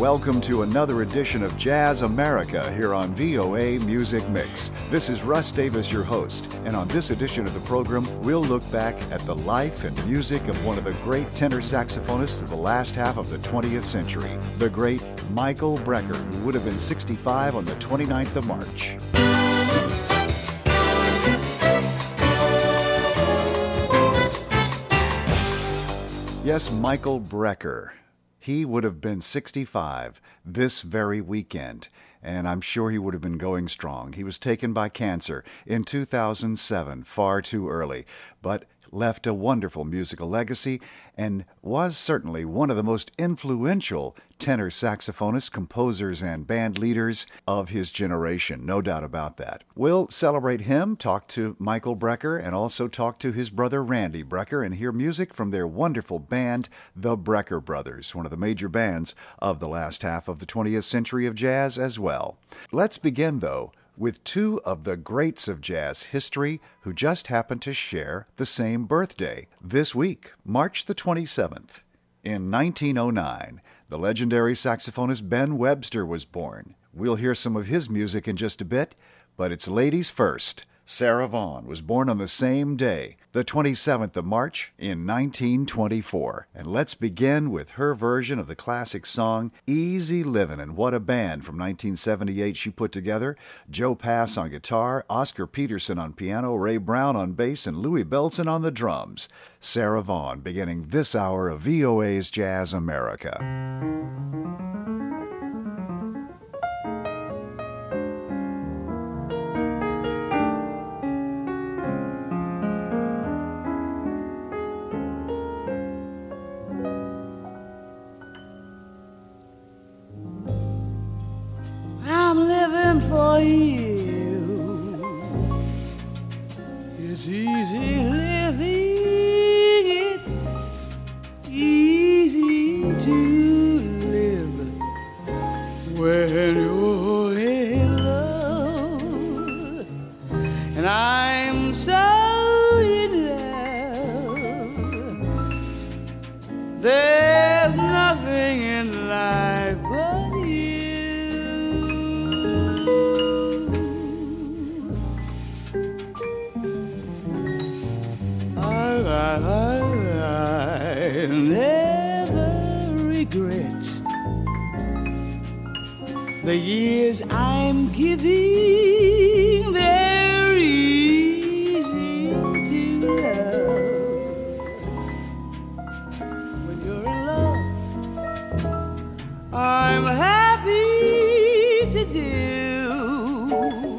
welcome to another edition of Jazz America here on VOA Music Mix. This is Russ Davis, your host, and on this edition of the program, we'll look back at the life and music of one of the great tenor saxophonists of the last half of the 20th century, the great Michael Brecker, who would have been 65 on the 29th of March. Yes, Michael Brecker. He would have been 65 this very weekend, and I'm sure he would have been going strong. He was taken by cancer in 2007, far too early, but left a wonderful musical legacy and was certainly one of the most influential tenor saxophonists, composers, and band leaders of his generation. No doubt about that. We'll celebrate him, talk to Michael Brecker, and also talk to his brother Randy Brecker and hear music from their wonderful band, the Brecker Brothers, one of the major bands of the last half of the 20th century of jazz as well. Let's begin, though, with two of the greats of jazz history who just happened to share the same birthday this week, March the 27th. In 1909, the legendary saxophonist Ben Webster was born. We'll hear some of his music in just a bit, but it's ladies first. Sarah Vaughan was born on the same day, the 27th of March in 1924. And let's begin with her version of the classic song, Easy Livin'. And what a band from 1978 she put together. Joe Pass on guitar, Oscar Peterson on piano, Ray Brown on bass, and Louis Belson on the drums. Sarah Vaughan beginning this hour of VOA's Jazz America. For you, it's easy living, it's easy to live when you're in love, and I'm so in love, there's nothing in life but you. I never regret the years I'm giving. They're easy to love when you're in love. I'm happy to do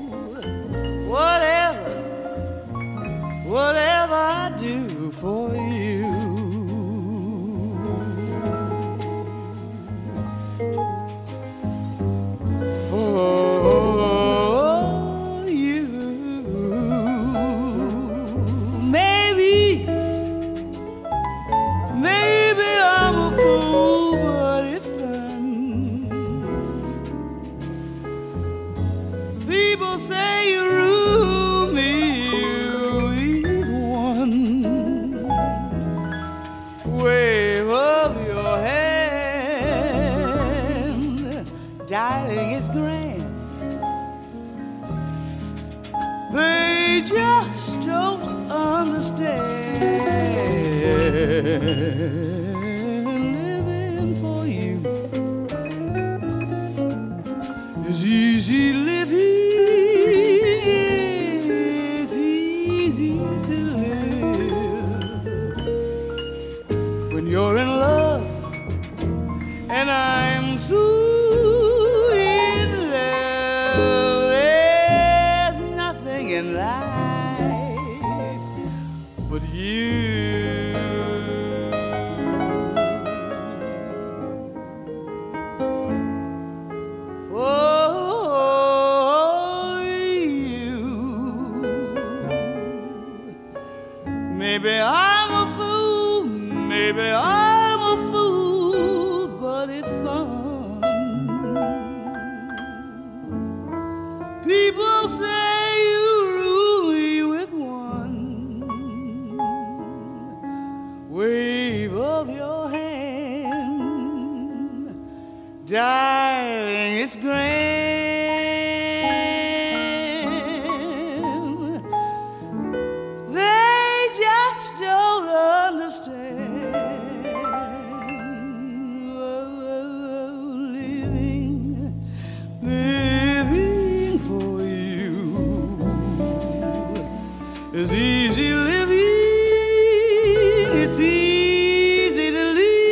whatever I do for you. For you. Maybe I'm a fool, but it's fun. People say you rule me. Wave of your hand, darling, it's grand. They just don't understand. Living for you is easy living. It's easy to live when you're in love, and I'm so in love. There's nothing in life but you. For you. Maybe I'm a fool, maybe I'm a fool, but it's fun. People say you rule me with one wave of your hand, darling, it's grand. They just don't understand. Living for you is easy living. It's easy to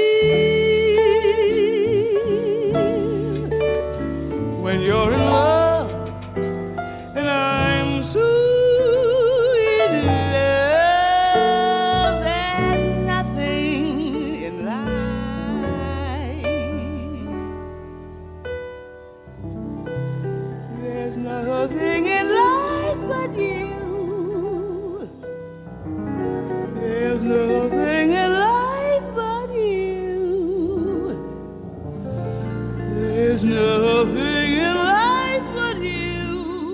live when you're in love, and I'm so in love. There's nothing in life. There's nothing in life but you. There's nothing in life but you. There's nothing in life but you.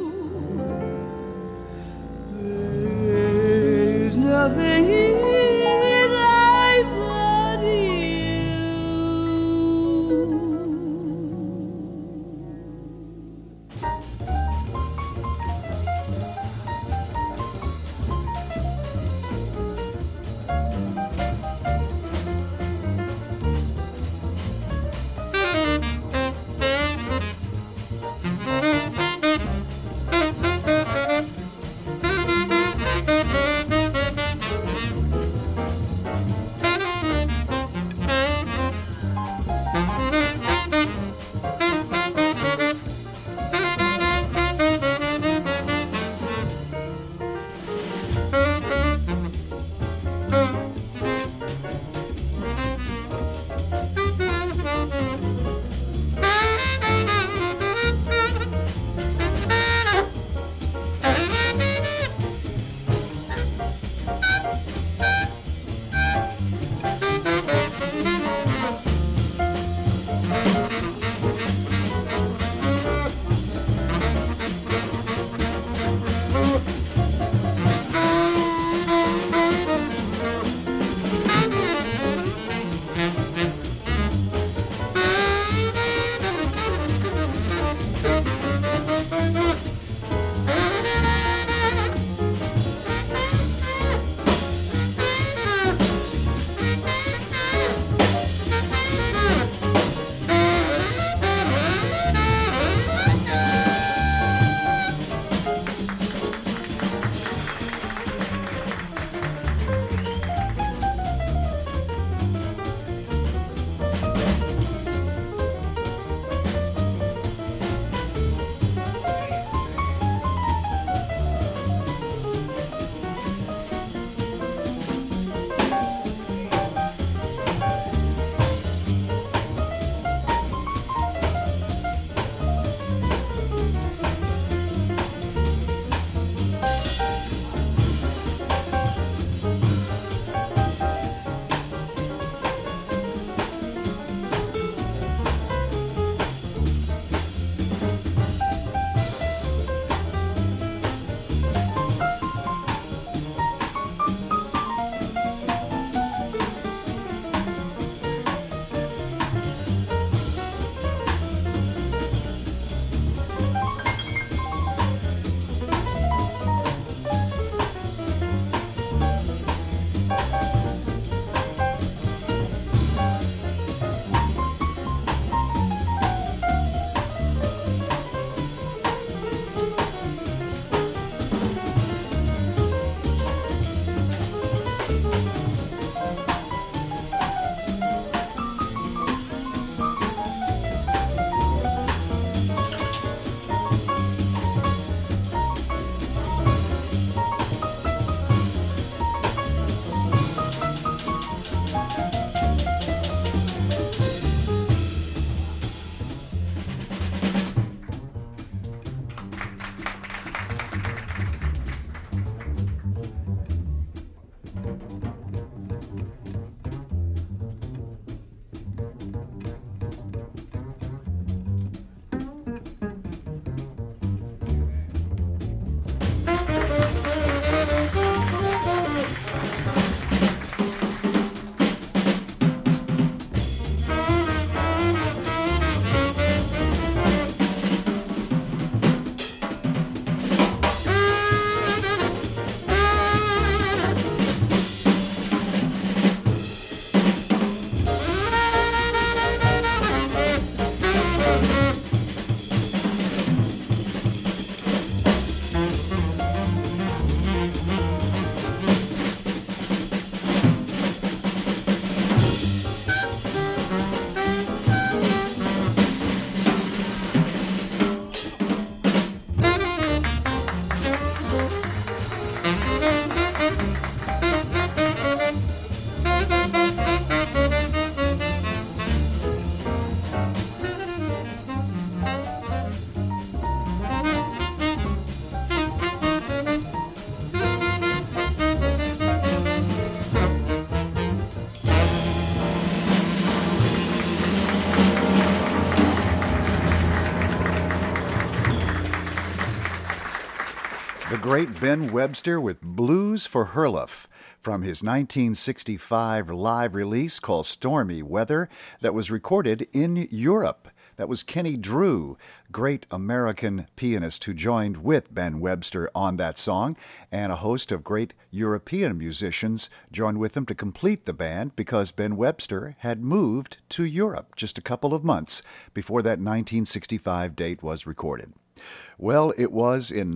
There's nothing in life but you. The great Ben Webster with Blues for Herluf from his 1965 live release called Stormy Weather that was recorded in Europe. That was Kenny Drew, great American pianist who joined with Ben Webster on that song, and a host of great European musicians joined with him to complete the band because Ben Webster had moved to Europe just a couple of months before that 1965 date was recorded. Well, it was in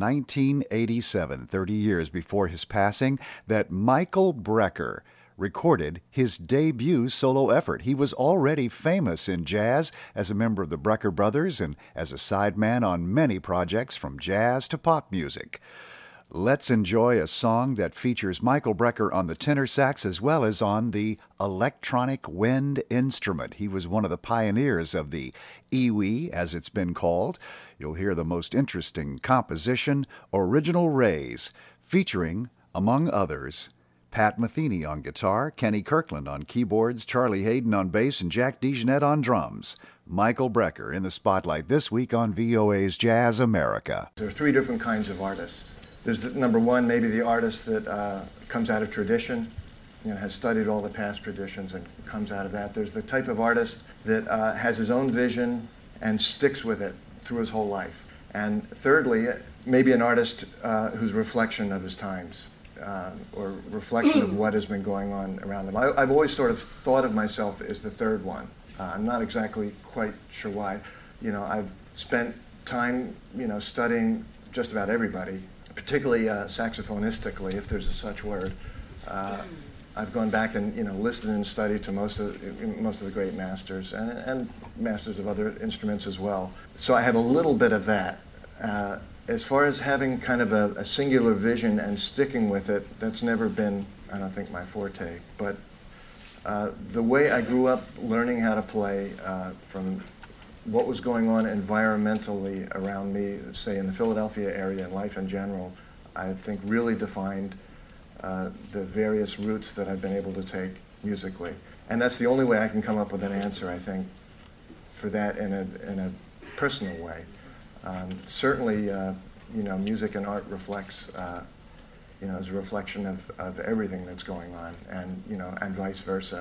1987, 30 years before his passing, that Michael Brecker recorded his debut solo effort. He was already famous in jazz as a member of the Brecker Brothers and as a sideman on many projects from jazz to pop music. Let's enjoy a song that features Michael Brecker on the tenor sax as well as on the electronic wind instrument. He was one of the pioneers of the EWI, as it's been called. You'll hear the most interesting composition, Original Rays, featuring, among others, Pat Metheny on guitar, Kenny Kirkland on keyboards, Charlie Hayden on bass, and Jack DeJohnette on drums. Michael Brecker in the spotlight this week on VOA's Jazz America. There are three different kinds of artists. There's number one, maybe the artist that comes out of tradition, has studied all the past traditions and comes out of that. There's the type of artist that has his own vision and sticks with it through his whole life. And thirdly, maybe an artist who's a reflection of his times. Or reflection of what has been going on around them. I've always sort of thought of myself as the third one. I'm not exactly quite sure why. I've spent time, studying just about everybody, particularly saxophonistically, if there's a such word. I've gone back and listened and studied to most of the great masters and masters of other instruments as well. So I have a little bit of that. As far as having kind of a singular vision and sticking with it, that's never been, I don't think, my forte. But the way I grew up learning how to play from what was going on environmentally around me, say in the Philadelphia area and life in general, I think really defined the various routes that I've been able to take musically. And that's the only way I can come up with an answer, I think, for that in a personal way. Certainly, music and art reflects, is a reflection of everything that's going on, and vice versa.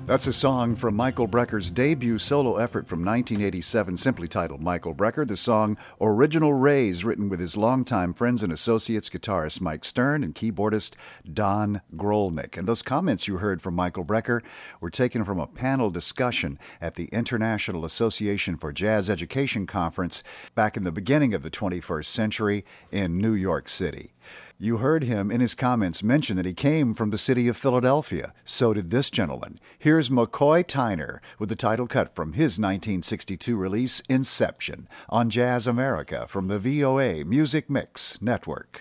That's a song from Michael Brecker's debut solo effort from 1987, simply titled Michael Brecker. The song Original Rays, written with his longtime friends and associates, guitarist Mike Stern and keyboardist Don Grolnick. And those comments you heard from Michael Brecker were taken from a panel discussion at the International Association for Jazz Education Conference back in the beginning of the 21st century in New York City. You heard him in his comments mention that he came from the city of Philadelphia. So did this gentleman. Here's McCoy Tyner with the title cut from his 1962 release, Inception, on Jazz America from the VOA Music Mix Network.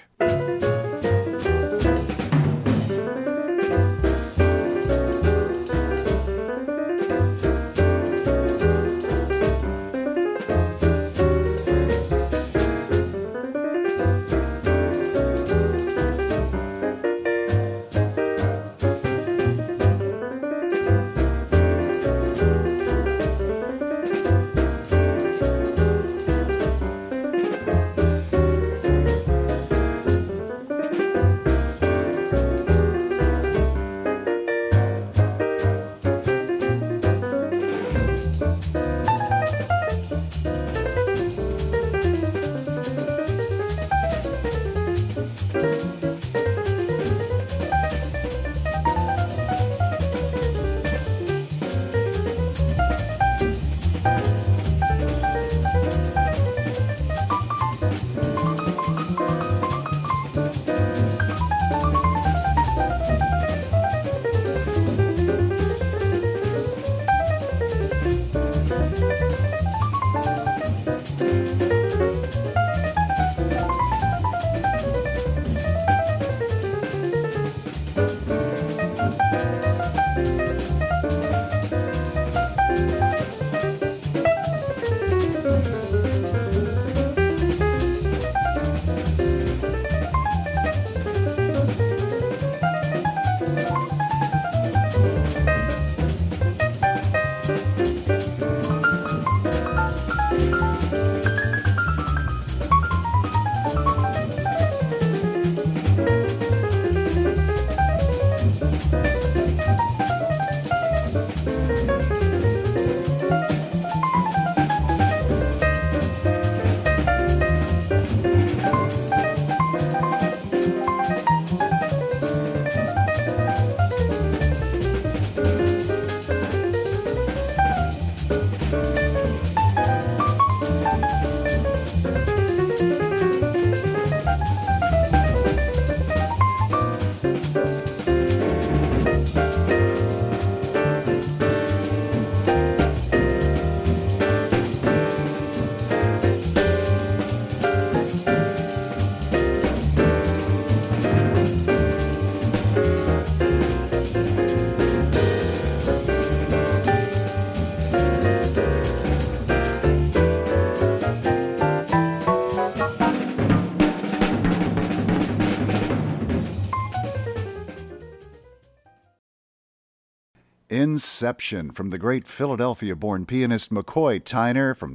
Inception from the great Philadelphia-born pianist McCoy Tyner from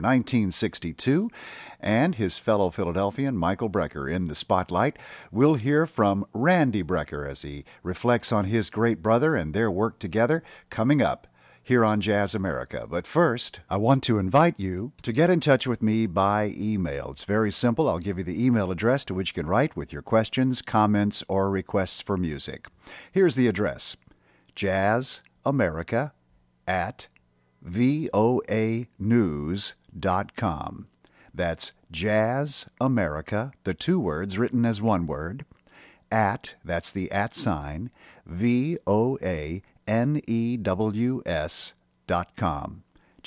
1962, and his fellow Philadelphian Michael Brecker in the spotlight. We'll hear from Randy Brecker as he reflects on his great brother and their work together coming up here on Jazz America. But first, I want to invite you to get in touch with me by email. It's very simple. I'll give you the email address to which you can write with your questions, comments, or requests for music. Here's the address: jazzamerica@voanews.com. That's jazzamerica, the two words written as one word, that's the @ sign, voanews.com.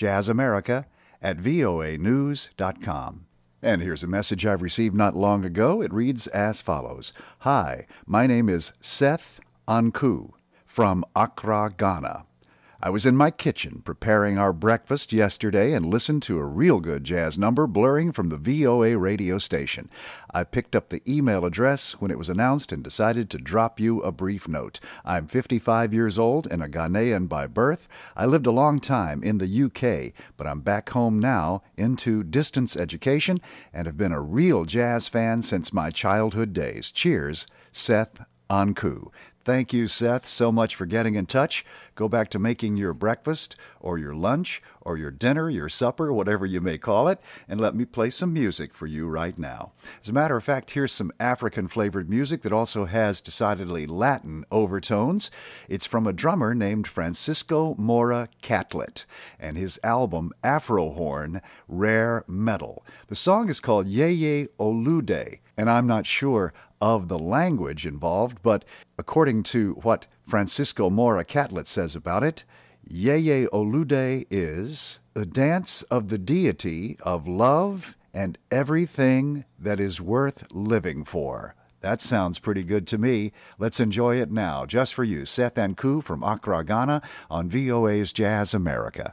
jazzamerica@voanews.com. And here's a message I've received not long ago. It reads as follows. Hi, my name is Seth Anku from Accra, Ghana. I was in my kitchen preparing our breakfast yesterday and listened to a real good jazz number blaring from the VOA radio station. I picked up the email address when it was announced and decided to drop you a brief note. I'm 55 years old and a Ghanaian by birth. I lived a long time in the UK, but I'm back home now into distance education and have been a real jazz fan since my childhood days. Cheers, Seth Anku. Thank you, Seth, so much for getting in touch. Go back to making your breakfast or your lunch or your dinner, your supper, whatever you may call it, and let me play some music for you right now. As a matter of fact, here's some African-flavored music that also has decidedly Latin overtones. It's from a drummer named Francisco Mora Catlett and his album Afro Horn, Rare Metal. The song is called Yeye Olude, and I'm not sure of the language involved, but according to what Francisco Mora Catlett says about it, Yeye Olude is the dance of the deity of love and everything that is worth living for. That sounds pretty good to me. Let's enjoy it now, just for you, Seth Ankou from Accra, Ghana, on VOA's Jazz America.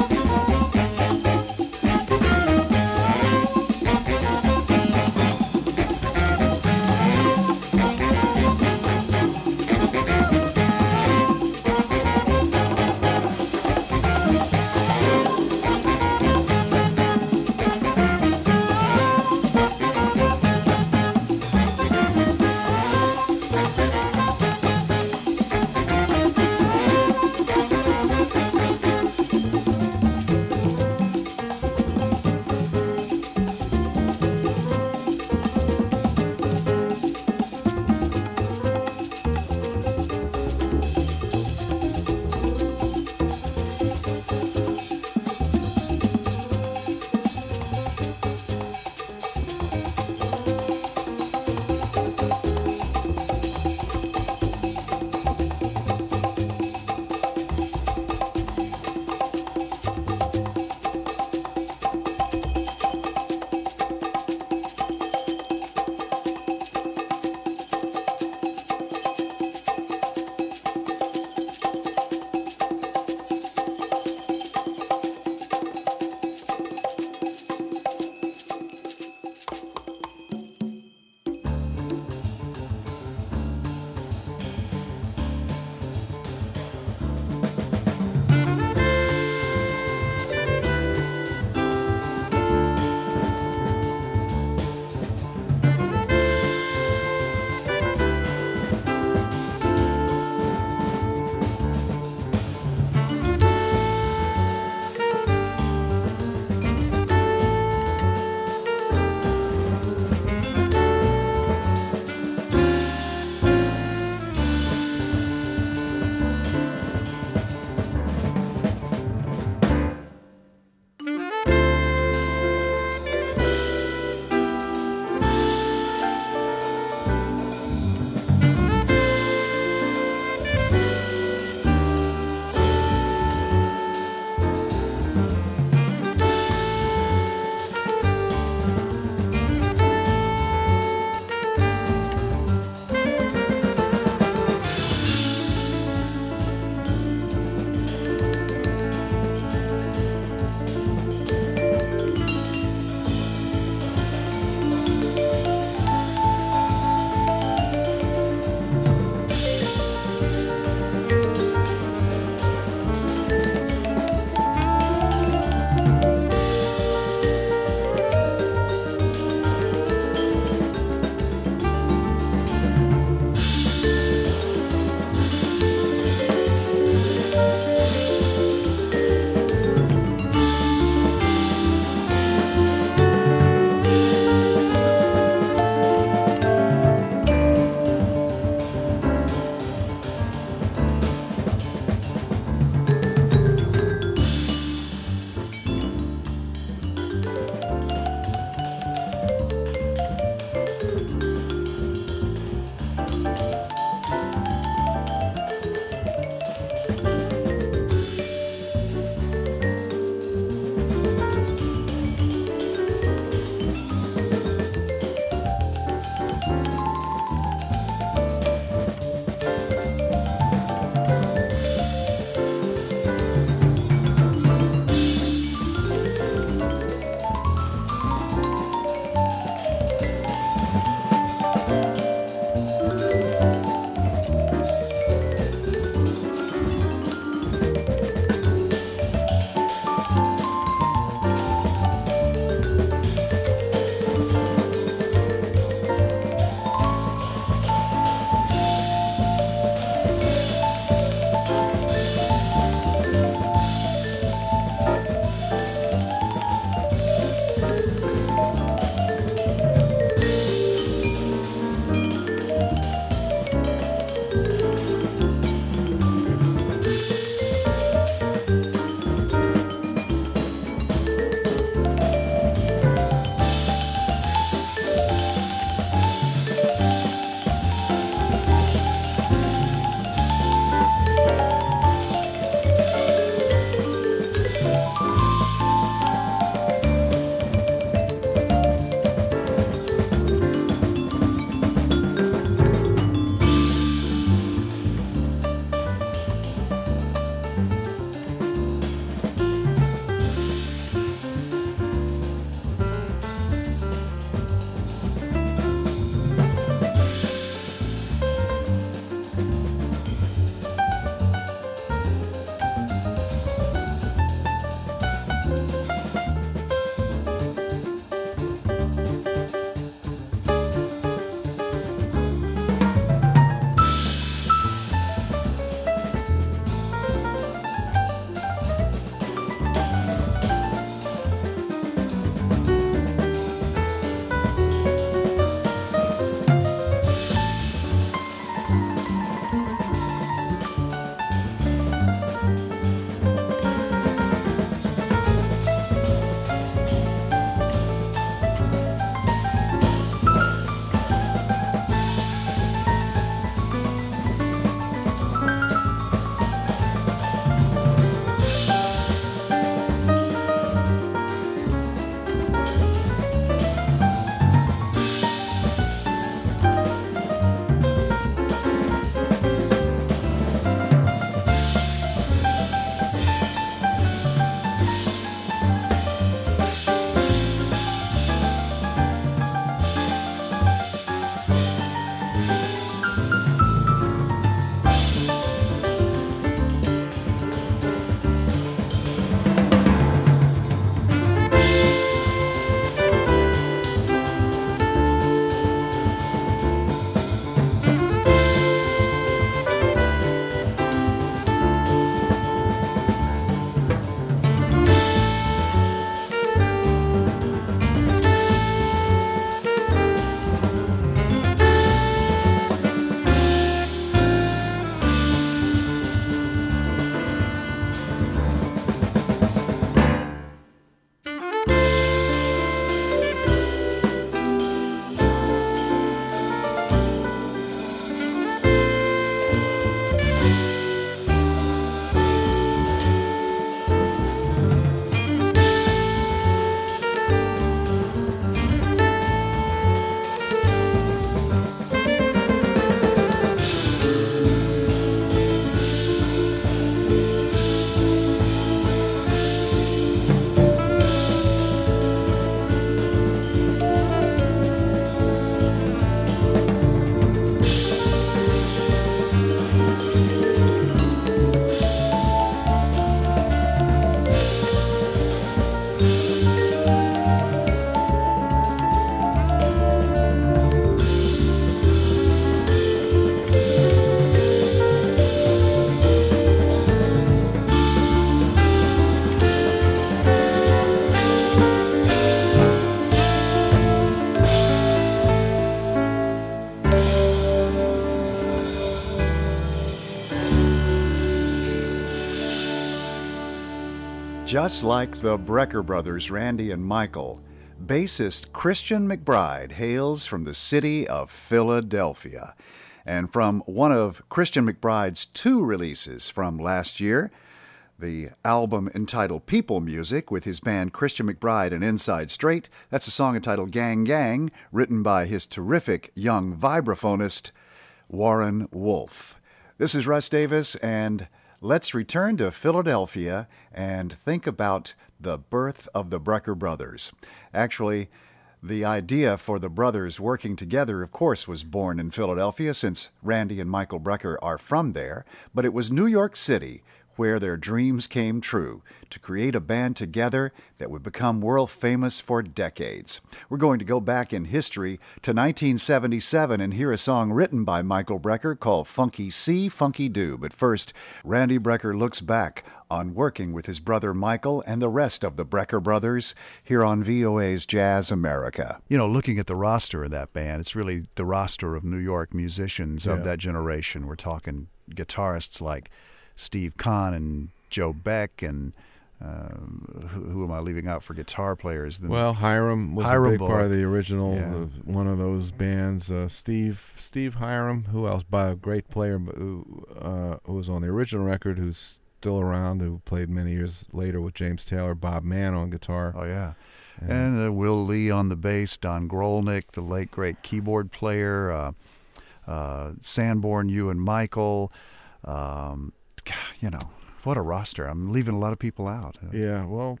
Just like the Brecker brothers, Randy and Michael, bassist Christian McBride hails from the city of Philadelphia. And from one of Christian McBride's 2 releases from last year, the album entitled People Music with his band Christian McBride and Inside Straight, that's a song entitled Gang Gang, written by his terrific young vibraphonist, Warren Wolf. This is Russ Davis, and let's return to Philadelphia and think about the birth of the Brecker brothers. Actually, the idea for the brothers working together, of course, was born in Philadelphia, since Randy and Michael Brecker are from there, but it was New York City where their dreams came true, to create a band together that would become world famous for decades. We're going to go back in history to 1977 and hear a song written by Michael Brecker called Funky See, Funky Do. But first, Randy Brecker looks back on working with his brother Michael and the rest of the Brecker brothers here on VOA's Jazz America. You know, looking at the roster of that band, it's really the roster of New York musicians of that generation. We're talking guitarists like Steve Kahn and Joe Beck, and who am I leaving out for guitar players? Well, Hiram was a big part of the original, one of those bands. Steve Hiram, who else? By a great player who was on the original record, who's still around, who played many years later with James Taylor. Bob Mann on guitar. Oh, yeah. And Will Lee on the bass, Don Grolnick, the late, great keyboard player, Sanborn, you and Michael. You know, what a roster. I'm leaving a lot of people out. Yeah, well,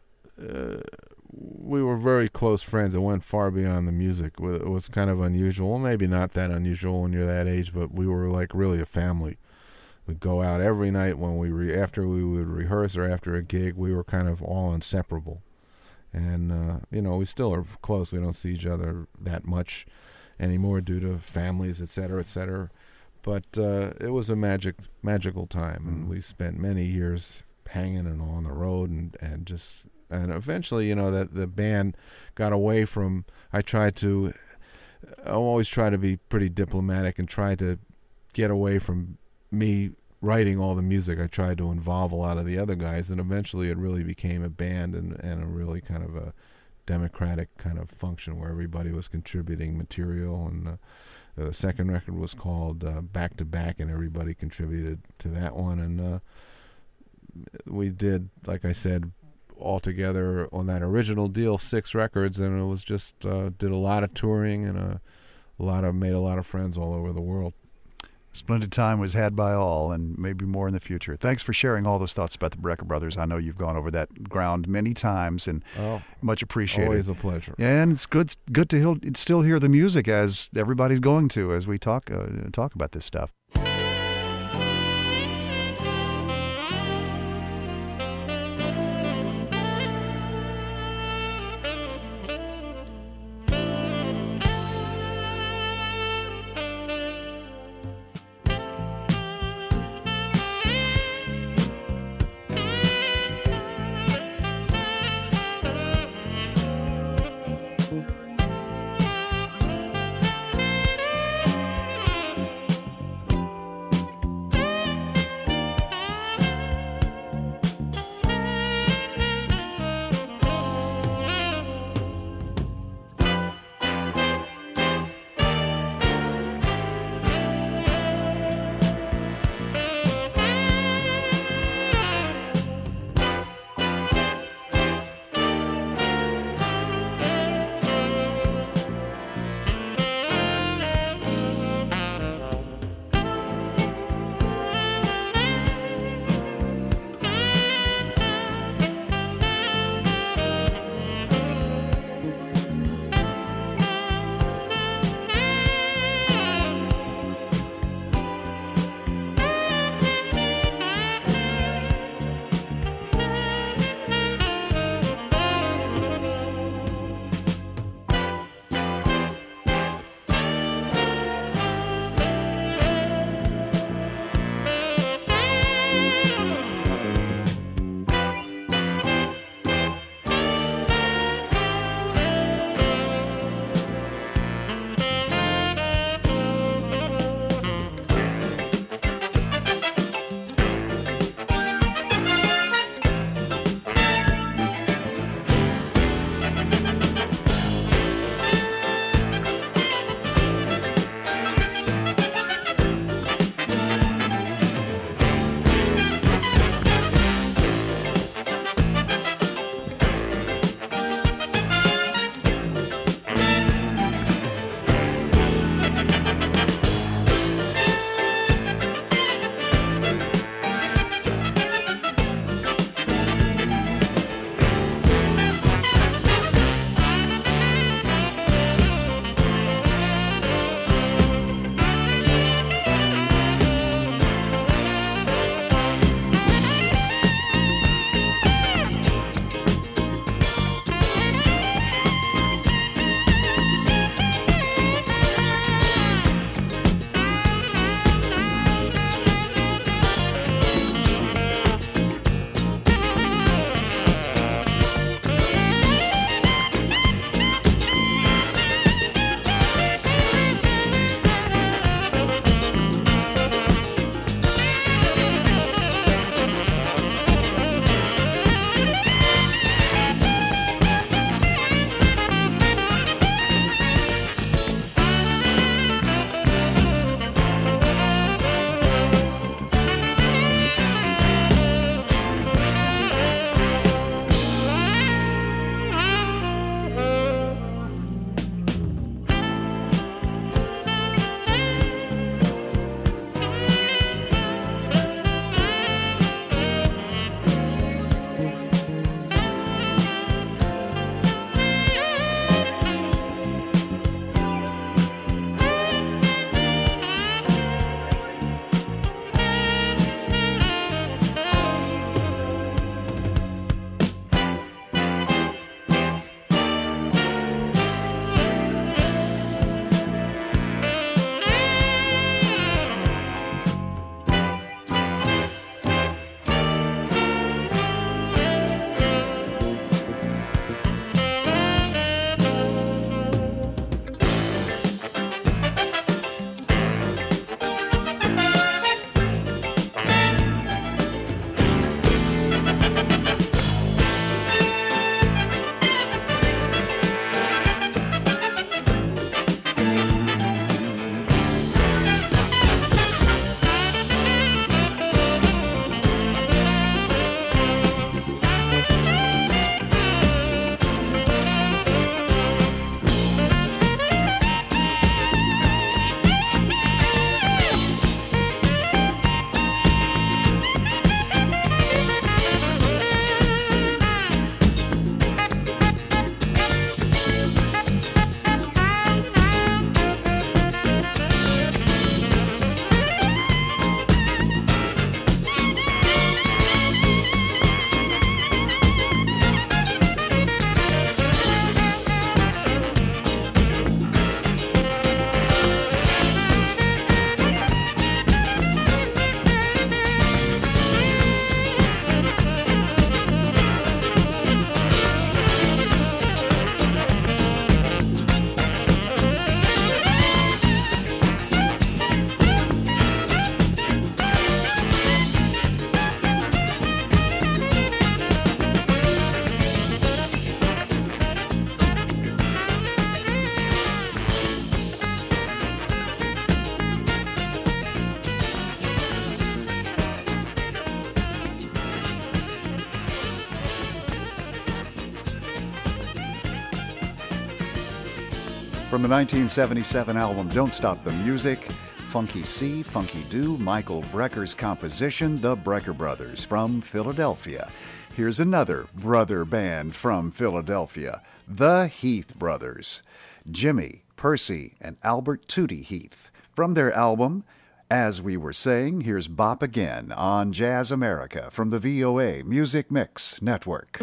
we were very close friends. It went far beyond the music. It was kind of unusual. Well, maybe not that unusual when you're that age, but we were like really a family. We'd go out every night when after we would rehearse or after a gig. We were kind of all inseparable. And, you know, we still are close. We don't see each other that much anymore due to families, et cetera, et cetera. But it was a magical time, and we spent many years hanging and on the road, and eventually, you know, that the band got away from. I always try to be pretty diplomatic and try to get away from me writing all the music. I tried to involve a lot of the other guys, and eventually it really became a band and a really kind of a democratic kind of function where everybody was contributing material. And the second record was called Back to Back, and everybody contributed to that one. And we did, like I said, all together on that original deal, 6 records, and it was just did a lot of touring and made a lot of friends all over the world. Splendid time was had by all, and maybe more in the future. Thanks for sharing all those thoughts about the Brecker brothers. I know you've gone over that ground many times, and much appreciated. Always a pleasure. And it's good to still hear the music as everybody's going to as we talk about this stuff. From the 1977 album Don't Stop the Music, Funky See, Funky Do, Michael Brecker's composition, The Brecker Brothers from Philadelphia. Here's another brother band from Philadelphia, the Heath Brothers. Jimmy, Percy, and Albert Tootie Heath. From their album, As We Were Saying, here's Bop Again on Jazz America from the VOA Music Mix Network.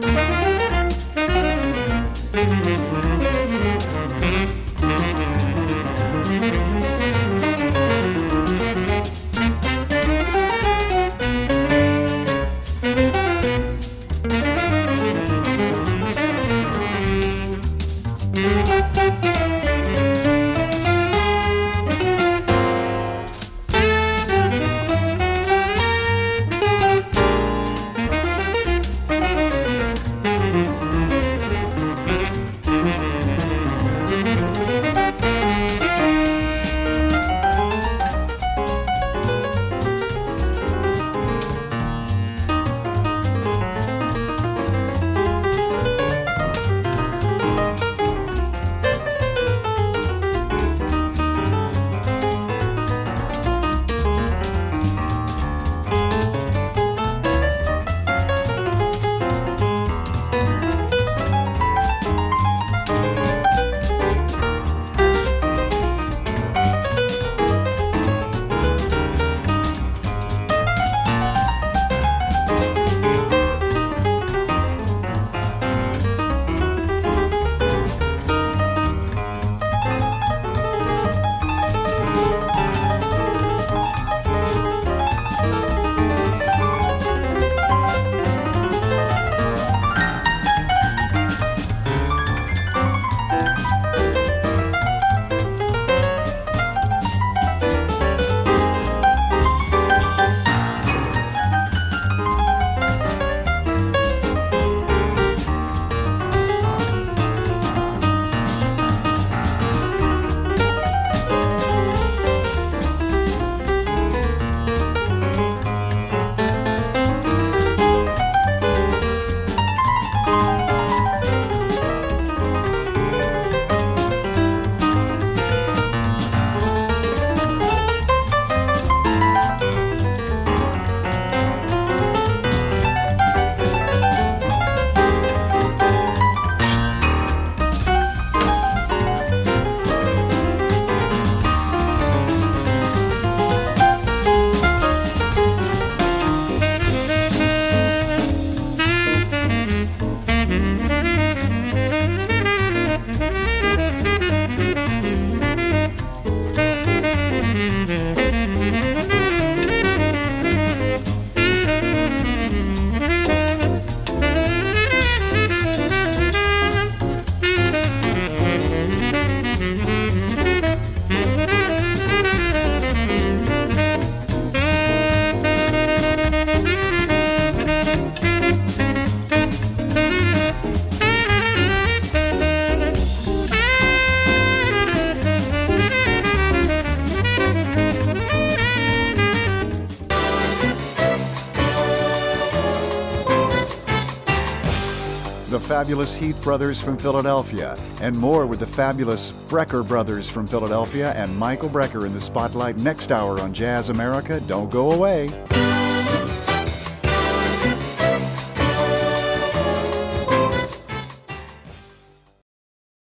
The fabulous Heath Brothers from Philadelphia, and more with the fabulous Brecker Brothers from Philadelphia and Michael Brecker in the spotlight next hour on Jazz America. Don't go away.